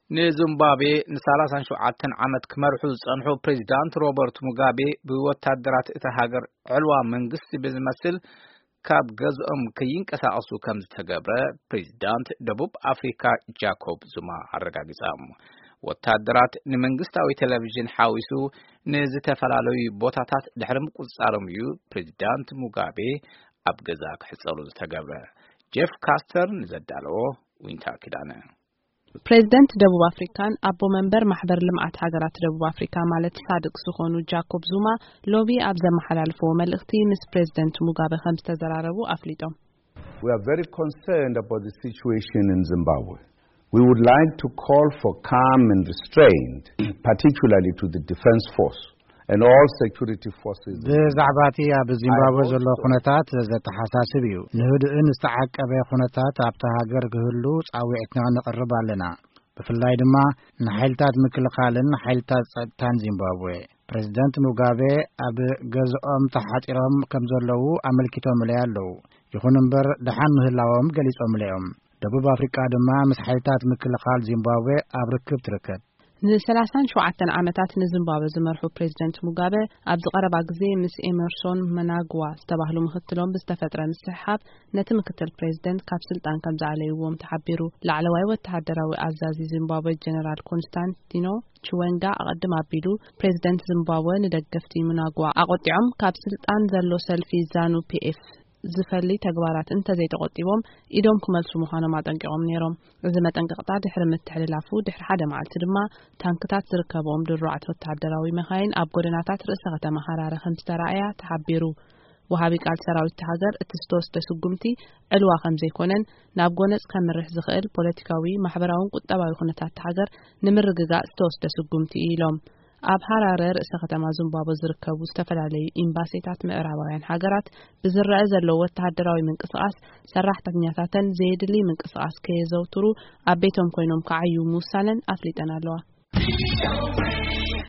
نزيمبابوي نسالاسان شوعتن عمد كمرحو صنحو بريزيدانت روبرت موغابي بوتادرات اتهاجر علوا منغست بزمثل كاب غزኦም ከይንቀሳቀሱ ከምዝተገብረ ፕሬዝዳንት ደቡብ አፍሪካ ጃኮብ ዙማ አረጋግጠዋል። ወታደራት ንመንግስታዊ ቴሌቪዥን ሓዊሱ ንዝተፈላለዩ ቦታታት ድሕርም ቁጻሮም እዩ ፕሬዝዳንት ሙጋቤ ኣብ ገዛ ክሕጸሉ ዝተገብረ። ጄፍ ካስተር ንዘዳለዎ ዊንታ ክዳነ ፕሬዝዳንት ደቡብ አፍሪካን አቦ መንበር ማህበር ልምዓት ሀገራት ደቡብ አፍሪካ ማለት ሳድቅ ዝኾኑ ጃኮብ ዙማ ሎቢ ኣብ ዘመሓላልፎ መልእኽቲ ምስ ፕሬዝዳንት ሙጋቤ ከም ዝተዘራረቡ አፍሊጦም። We are very concerned about the situation in Zimbabwe. We would like to call for calm and restraint, particularly to the defense force and all security forces. በዛዕባቲ ኣብ ዚምባብዌ ዘሎ ኩነታት ዘተሓሳስብ እዩ። ንህድእን ዝተዓቀበ ኩነታት ኣብታ ሃገር ክህሉ ጻዊዕትና ንቕርብ ኣለና። ብፍላይ ድማ ንሓይልታት ምክልኻልን ሓይልታት ጸጥታን ዚምባብዌ ፕሬዝዳንት ሙጋቤ ኣብ ገዝኦም ተሓጢሮም ከም ዘለዉ ኣመልኪቶም ኣለዉ። ይኹን እምበር ደሓን ምህላዎም ገሊጾም ኣለዮም። ደቡብ አፍሪካ ድማ ምስ ሓይልታት ምክልኻል ዚምባብዌ ኣብ ርክብ ትርከብ። ን37 ዓመታት ንዚምባብዌ ዝመርሑ ፕሬዝዳንት ሙጋቤ ኣብ ዝቀረባ ግዜ ምስ ኤመርሶን መናግዋ ዝተባህሉ ምክትሎም ብዝተፈጥረ ምስሓብ ነቲ ምክትል ፕሬዝዳንት ካብ ስልጣን ከም ዘኣለይዎም ተሓቢሩ። ላዕለዋይ ወተሃደራዊ አዛዚ ዚምባብዌ ጀነራል ኮንስታንቲኖ ቺዌንጋ ኣቀድም ኣቢሉ ፕሬዝዳንት ዚምባብዌ ንደገፍቲ መናግዋ ኣቆጢዖም ካብ ስልጣን ዘሎ ሰልፊ ዛኑ ፒኤፍ ዝፈሊ ተግባራት እንተዘይተቆጢቦም ኢዶም ክመልሱ ምዃኖም አጠንቂቆም ነይሮም። እዚ መጠንቀቅታ ድሕሪ ምትሕልላፉ ድሕሪ ሓደ መዓልቲ ድማ ታንክታት ዝርከቦም ድሩዓት ወተሃደራዊ መኻይን ኣብ ጎደናታት ርእሰ ከተማ ሓራረ ከም ዝተራእያ ተሓቢሩ። ወሃቢ ቃል ሰራዊት ሃገር እቲ ዝተወስደ ስጉምቲ ዕልዋ ከም ዘይኮነን ናብ ጎነጽ ከምርሕ ዝኽእል ፖለቲካዊ ማሕበራውን ቁጠባዊ ኩነታት ሃገር ንምርግጋእ ዝተወስደ ስጉምቲ ኢሎም። ኣብ ሓራረ ርእሰ ከተማ ዚምባብዌ ዝርከቡ ዝተፈላለዩ ኤምባሲታት ምዕራባውያን ሃገራት ብዝረአ ዘሎ ወተሃደራዊ ምንቅስቃስ ሰራሕተኛታትን ዘይድሊ ምንቅስቃስ ከየዘውትሩ ኣብ ቤቶም ኮይኖም ከዓዩ ምውሳነን ኣፍሊጠን ኣለዋ።